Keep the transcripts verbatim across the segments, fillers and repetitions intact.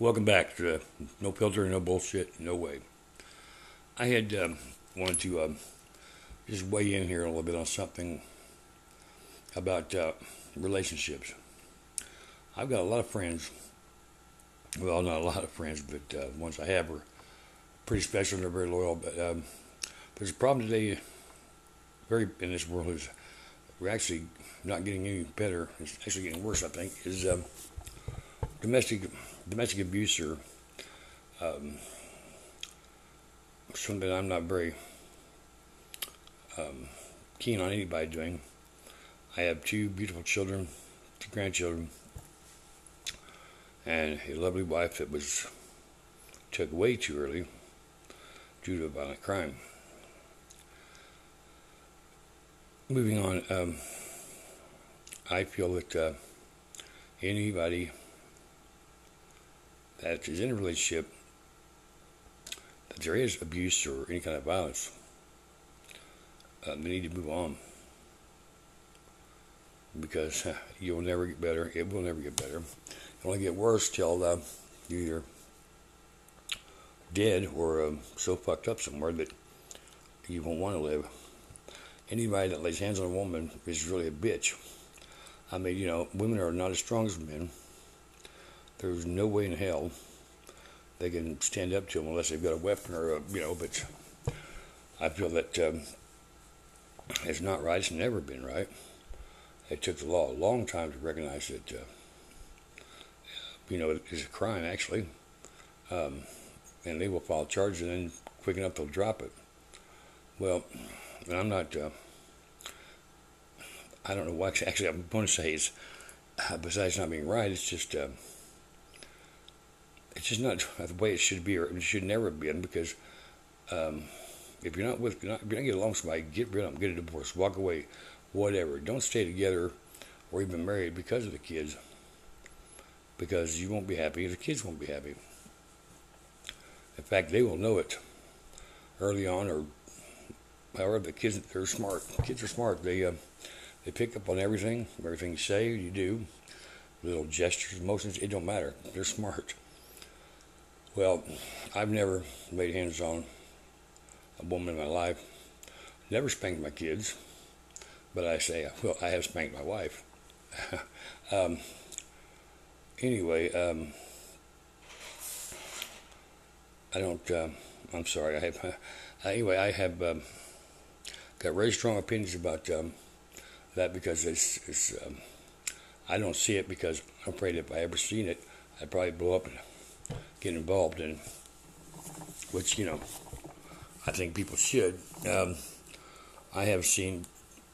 Welcome back to uh, No Filter, No Bullshit, No Way. I had um, wanted to um, just weigh in here a little bit on something about uh, relationships. I've got a lot of friends. Well, not a lot of friends, but uh, ones I have are pretty special and they're very loyal. But um, there's a problem today, very in this world is we're actually not getting any better. It's actually getting worse. I think is um, domestic domestic abuse or um, something I'm not very um, keen on anybody doing. I have two beautiful children, two grandchildren, and a lovely wife that was took way too early due to a violent crime. Moving on, um, I feel that uh, anybody that is in a relationship that there is abuse or any kind of violence, uh, they need to move on because uh, you'll never get better. It will never get better. It'll only get worse till uh, you're either dead or um, so fucked up somewhere that you won't want to live. Anybody that lays hands on a woman is really a bitch. I mean, you know, women are not as strong as men. There's no way in hell they can stand up to them unless they've got a weapon or a, you know, but I feel that um, it's not right. It's never been right. It took the law a long time to recognize that, uh, you know, it is a crime, actually. Um, and they will file charges and then quick enough they'll drop it. Well, and I'm not, uh, I don't know why, actually I'm going to say it's, uh, besides not being right, it's just, uh, it's just not the way it should be, or it should never have been, because um, if you're not with, if you're not, if you're not getting along with somebody, get rid of them, get a divorce, walk away, whatever. Don't stay together or even married because of the kids, because you won't be happy, the kids won't be happy. In fact, they will know it early on, or however, the kids, they're smart. Kids are smart. They uh, they pick up on everything, everything you say, you do, little gestures, emotions, it don't matter. They're smart. Well, I've never laid hands on a woman in my life. Never spanked my kids, but I say, well, I have spanked my wife. um, anyway, um, I don't, uh, I'm sorry, I have, uh, anyway, I have um, got very strong opinions about um, that because it's, it's um, I don't see it because I'm afraid if I ever seen it, I'd probably blow up and get involved in, which, you know, I think people should. Um, I have seen,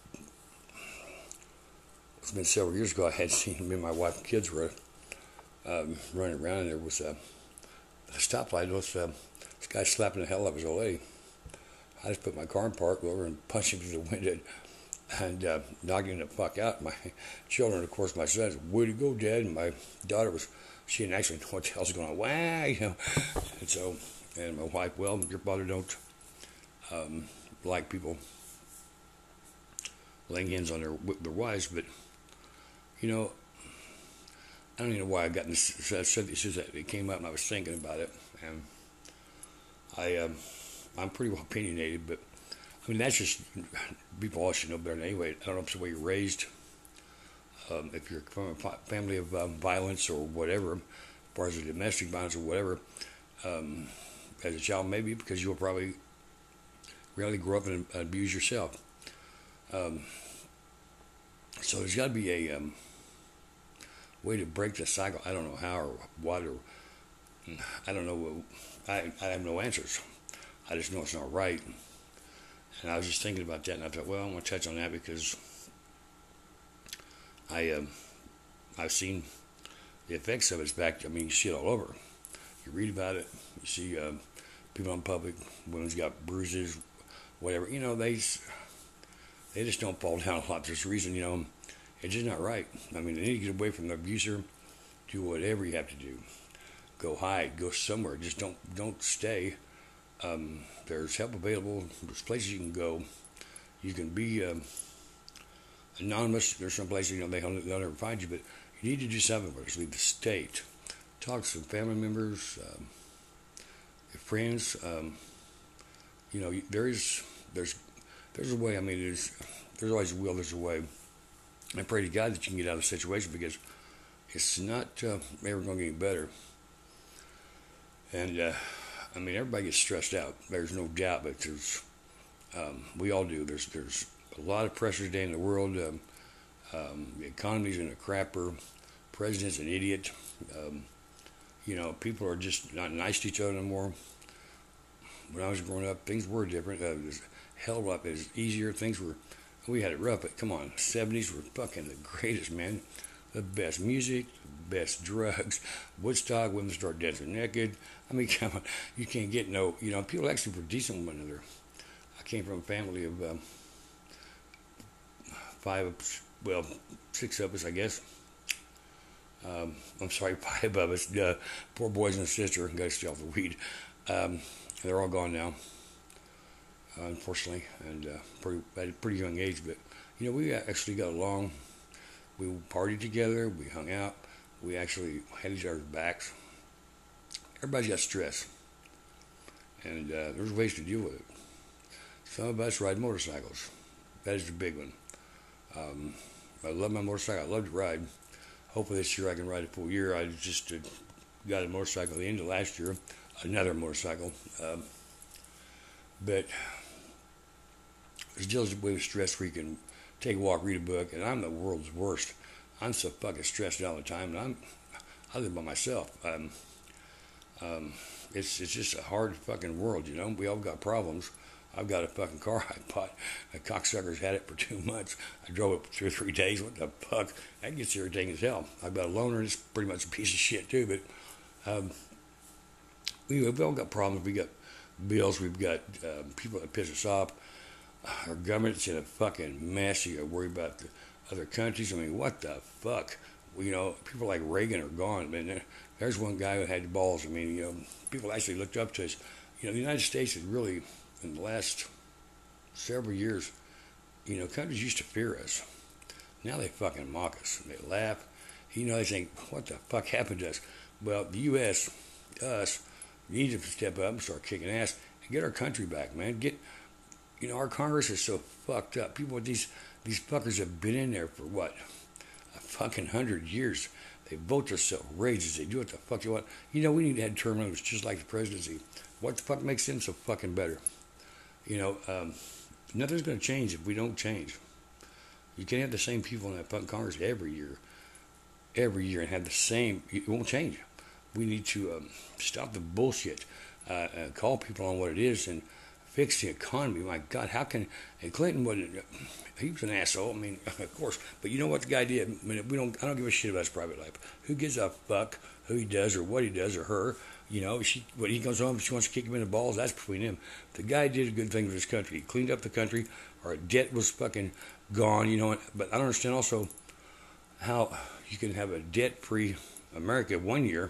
it's been several years ago, I had seen me and my wife and kids were um, running around, and there was a, a stoplight. Was, uh, this guy slapping the hell out of his old lady. I just put my car in park, go over and punched him through the window and uh, knocked him the fuck out. My children, of course, my son said, "Where'd he go, Dad?" And my daughter was, she didn't actually know what the hell's going on. Wow, you know. And so, and my wife, well, your father don't um, like people laying hands on their their wives, but you know, I don't even know why I got this. I said this is it came up, and I was thinking about it, and I um, I'm pretty well opinionated, but I mean that's just people all should know better than anyway. I don't know if it's the way you're raised. Um, if you're from a family of um, violence or whatever, as far as domestic violence or whatever, um, as a child, maybe because you'll probably really grow up and abuse yourself. Um, so there's got to be a um, way to break the cycle. I don't know how or what, or I don't know. I, I have no answers. I just know it's not right. And I was just thinking about that, and I thought, well, I want to touch on that because I, um, I've seen the effects of it. It's back. I mean, you see it all over. You read about it. You see um, people in public, women's got bruises, whatever. You know, they they just don't fall down a lot. There's a reason, you know, it's just not right. I mean, they need to get away from the abuser. Do whatever you have to do. Go hide. Go somewhere. Just don't don't stay. Um, there's help available. There's places you can go. You can be um, anonymous. There's some places, you know, they, they'll never find you, but you need to do something. Whether it's leave the state, talk to some family members, um, your friends. Um, you know, there's there's there's a way. I mean, there's there's always a will. There's a way. I pray to God that you can get out of the situation because it's not uh, ever going to get any better. And uh, I mean, everybody gets stressed out. There's no doubt, but there's um, we all do. There's there's a lot of pressure today in the world. Um, um, the economy's in a crapper. President's an idiot. Um, you know, people are just not nice to each other anymore. When I was growing up, things were different. Uh, it was hell of a lot. It was easier. Things were, we had it rough, but come on, seventies were fucking the greatest, man. The best music, the best drugs. Woodstock, women start dancing naked. I mean, come on, you can't get no, you know, people actually were decent with one another. I came from a family of um, five, well, six of us, I guess. Um, I'm sorry, five of us. Uh, poor boys and a sister got to stay off the weed. Um, they're all gone now, uh, unfortunately, and uh, pretty, at a pretty young age. But you know, we actually got along. We partied together. We hung out. We actually had each other's backs. Everybody's got stress, and uh, there's ways to deal with it. Some of us ride motorcycles. That is the big one. Um, I love my motorcycle. I love to ride. Hopefully this year I can ride a full year. I just uh, got a motorcycle at the end of last year, another motorcycle. Um, but there's just a way of stress where you can take a walk, read a book, and I'm the world's worst. I'm so fucking stressed all the time, and I'm I live by myself. Um, um, it's it's just a hard fucking world, you know. We all got problems. I've got a fucking car I bought. The cocksucker's had it for two months. I drove it for two or three days. What the fuck? That gets irritating as hell. I've got a loaner, and it's pretty much a piece of shit, too. But um, we, we've all got problems. We got bills. We've got um, people that piss us off. Our government's in a fucking mess. You got to worry about the other countries. I mean, what the fuck? Well, you know, people like Reagan are gone. I mean, there's one guy who had the balls. I mean, you know, people actually looked up to us. You know, the United States is really, in the last several years, you know, countries used to fear us. Now they fucking mock us. They laugh. You know, they think, what the fuck happened to us? Well, the U S, us, need to step up and start kicking ass and get our country back, man. Get, you know, our Congress is so fucked up. People, these these fuckers have been in there for what? A fucking hundred years. They vote themselves raises. They do what the fuck they want. You know, we need to have term limits just like the presidency. What the fuck makes them so fucking better? You know, um, nothing's going to change if we don't change. You can't have the same people in that fucking Congress every year, every year, and have the same. It won't change. We need to um, stop the bullshit, uh, uh, call people on what it is, and fix the economy. My God, how can? And Clinton wasn't. He was an asshole. I mean, of course. But you know what the guy did? I mean, we don't. I don't give a shit about his private life. Who gives a fuck who he does or what he does or her? You know, she when he comes home, if she wants to kick him in the balls, that's between him. The guy did a good thing for this country. He cleaned up the country. Our debt was fucking gone, you know. But I don't understand also how you can have a debt-free America one year.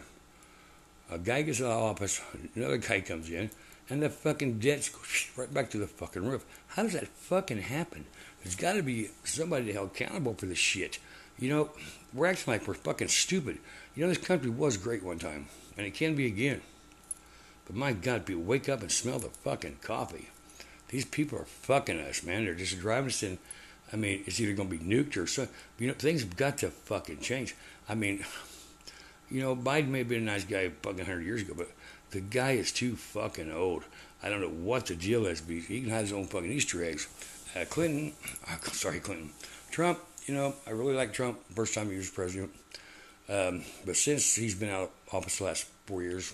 A guy gets out of office, another guy comes in, and the fucking debts go right back to the fucking roof. How does that fucking happen? There's got to be somebody held accountable for this shit. You know, we're acting like we're fucking stupid. You know, this country was great one time. And it can be again. But my God, people wake up and smell the fucking coffee. These people are fucking us, man. They're just driving us in. I mean, it's either going to be nuked or so. You know, things have got to fucking change. I mean, you know, Biden may have been a nice guy fucking one hundred years ago, but the guy is too fucking old. I don't know what the deal is. But he can hide his own fucking Easter eggs. Uh, Clinton, sorry, Clinton. Trump, you know, I really like Trump. First time he was president. Um, but since he's been out of office the last four years,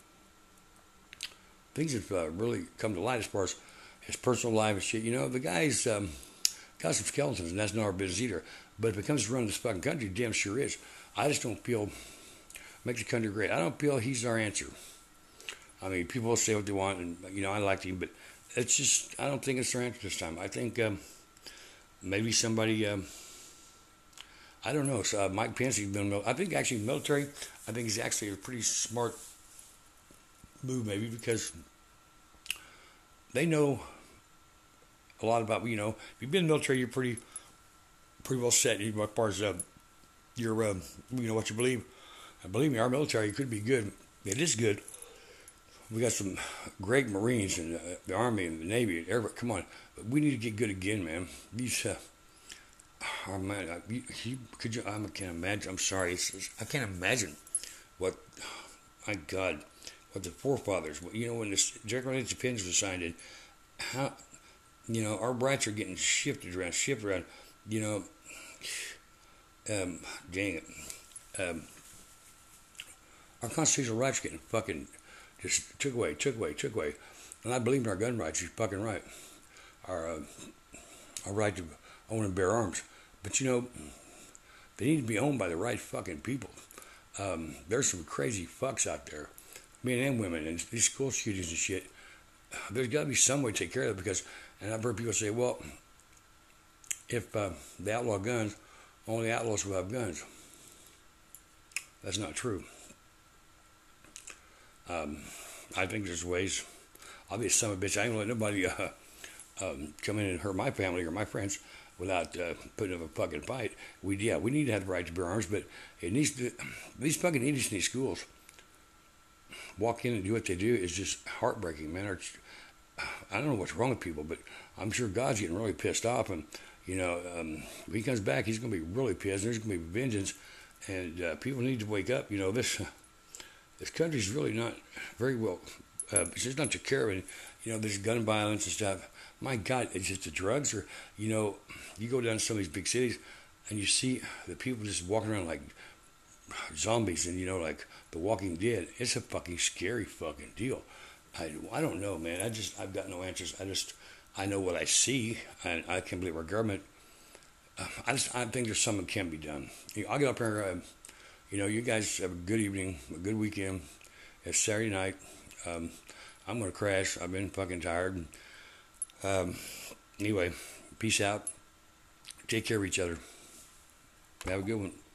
things have uh, really come to light as far as his personal life and shit. You know, the guy's um, got some skeletons, and that's not our business either. But if it comes to running this fucking country, damn sure is. I just don't feel makes the country great. I don't feel he's our answer. I mean, people will say what they want, and you know, I like him, but it's just I don't think it's our answer this time. I think um, maybe somebody. Um, I don't know. So, uh, Mike Pence, he's been, I think actually military, I think he's actually a pretty smart move maybe because they know a lot about, you know, if you've been in the military, you're pretty pretty well set as far as uh, your, uh, you know, what you believe. And believe me, our military could be good. It is good. We got some great Marines and uh, the Army and the Navy and everybody. Come on, but we need to get good again, man. These, uh, oh man, I, you, you, could you? I can't imagine. I'm sorry. It's, it's, I can't imagine what. My God, what the forefathers. You know, when this Declaration of Independence was signed, in, how, you know, our rights are getting shifted around, shifted around. You know, um, dang it. Um, our constitutional rights are getting fucking just took away, took away, took away. And I believe in our gun rights. You're fucking right. Our, uh, our right to own and bear arms. But, you know, they need to be owned by the right fucking people. Um, there's some crazy fucks out there, men and women, and these school shootings and shit. There's got to be some way to take care of it because, and I've heard people say, well, if uh, they outlaw guns, only outlaws will have guns. That's not true. Um, I think there's ways. I'll be a son of a bitch. I ain't gonna let nobody uh, um, come in and hurt my family or my friends without uh, putting up a fucking fight. We yeah, we need to have the right to bear arms, but it needs to. These fucking idiots in these schools walk in and do what they do is just heartbreaking, man. Or, I don't know what's wrong with people, but I'm sure God's getting really pissed off, and you know, um, when he comes back, he's gonna be really pissed. There's gonna be vengeance, and uh, people need to wake up. You know this. This country's really not very well. Uh, it's just not took care of it. You know, there's gun violence and stuff. My God, it's just the drugs. Or you know, you go down to some of these big cities, and you see the people just walking around like zombies, and you know, like The Walking Dead. It's a fucking scary fucking deal. I, I don't know, man. I just I've got no answers. I just I know what I see, and I can't believe our government. Uh, I just I think there's something that can be done. You know, I'll get up here. Uh, You know, you guys have a good evening, a good weekend. It's Saturday night. Um, I'm going to crash. I've been fucking tired. Um, anyway, peace out. Take care of each other. Have a good one.